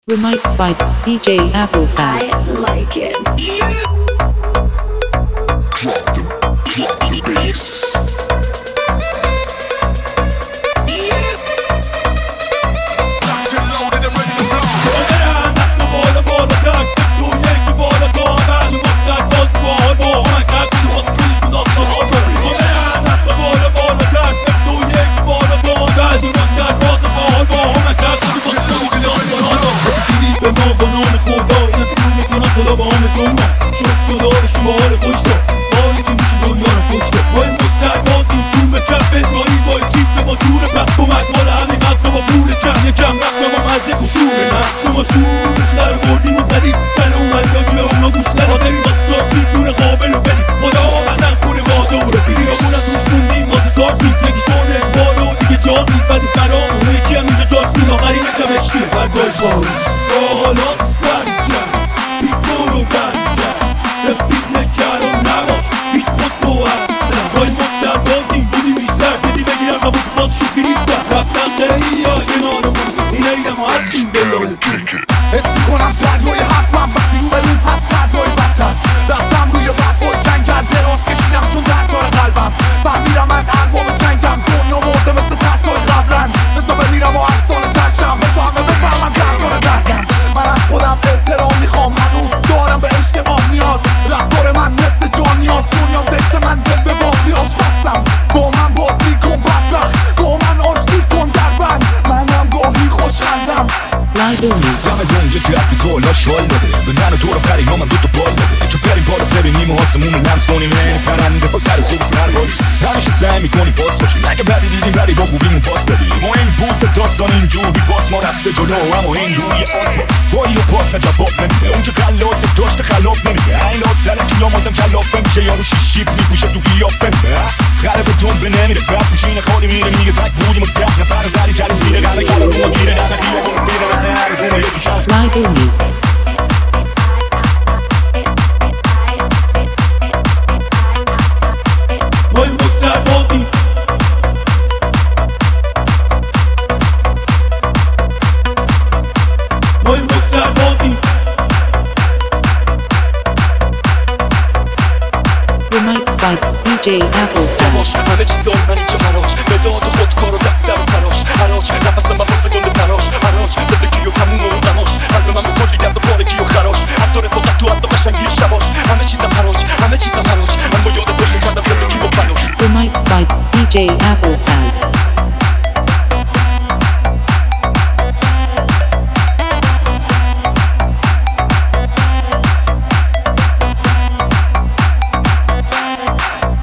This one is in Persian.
Remixed by DJ Applefast. I like it. Drop the bass. یکی رفتی کلا شال داده به من و دور پری ها من دوتا بال داده تو بریم بالا ببینیم و آسمون لمس کنیم این پرنده با سر صبح سر باری همیشه سعی میکنی پاس باشی اگه بدی دیدیم ولی با خوبیمون پاس دادیم ما این بود به داستان اینجور بی باس ما رفته جلو اما این روی آسمان بایی و پاک نجواب نمیده اون که خلات داشته خلاف نمیده این لات تلکی لا مادم کلاف نمیشه یارو شیش جیب میپوشه تو قیافه خرب دنبه نمیره بد پوشین خالی میره میگه تک بودیم و ده نفر زری کلیم زیره قلب کلم رو گیره نمکیه گفیره نهر یکی کل Live Mix. Remixed by DJ Applefast. همه چیز دارن اینجا براش به داد خود